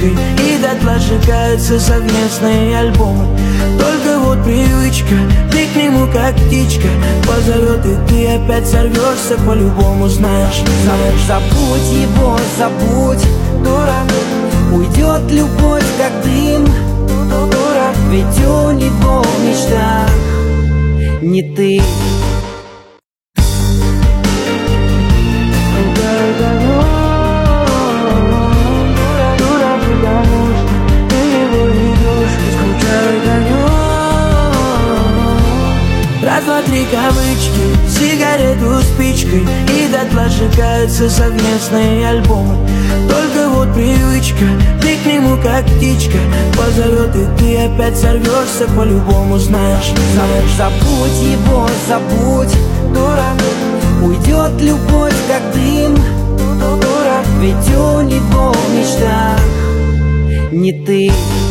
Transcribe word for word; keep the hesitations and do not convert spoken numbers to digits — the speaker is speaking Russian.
спичкой, и дотла сжигаются совместные альбомы. Только вот привычка, ты к нему как птичка позовет, и ты опять сорвешься по-любому, знаешь, знаешь. Забудь его, забудь, Дурак, уйдет любовь как дым, дурак, ведь у него в мечтах не ты. Раз, два, три кавычки, сигарету спичкой, и дотла сжигаются совместные альбомы. Только вот привычка, ты к нему как птичка позовет, и ты опять сорвешься по-любому, знаешь, знаешь. Забудь его, забудь, Дурак, уйдет любовь как дым, дурак, ведь у него в мечтах не ты.